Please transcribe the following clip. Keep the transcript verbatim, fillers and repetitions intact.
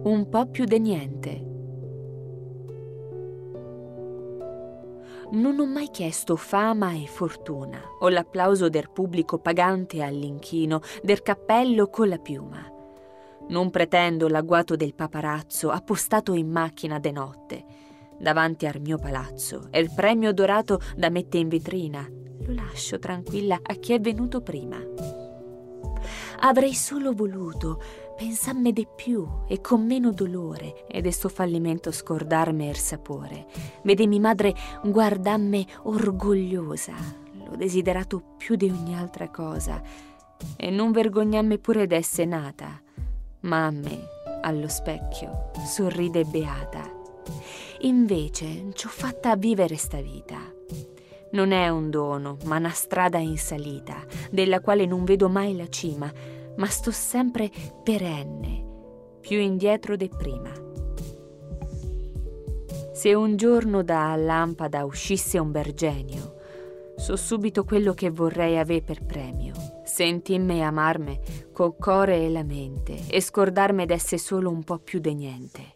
un po' più deniente. Non ho mai chiesto fama e fortuna, o l'applauso del pubblico pagante all'inchino, del cappello con la piuma. Non pretendo l'agguato del paparazzo appostato in macchina de notte, davanti al mio palazzo, e il premio dorato da mette in vetrina. Lo lascio tranquilla a chi è venuto prima. Avrei solo voluto pensarmi di più e con meno dolore, e de sto fallimento scordarmi il sapore. Vede mi madre guardarmi orgogliosa, l'ho desiderato più di ogni altra cosa, e non vergognarmi pure d'essere nata. Ma a me, allo specchio, sorride beata. Invece c'ho fatta a vivere sta vita. Non è un dono, ma una strada in salita, della quale non vedo mai la cima, ma sto sempre perenne, più indietro de prima. Se un giorno da lampada uscisse un bel genio, so subito quello che vorrei ave per premio, sentirmi amarme col core e la mente, e scordarmi d'esse solo un po' più de niente.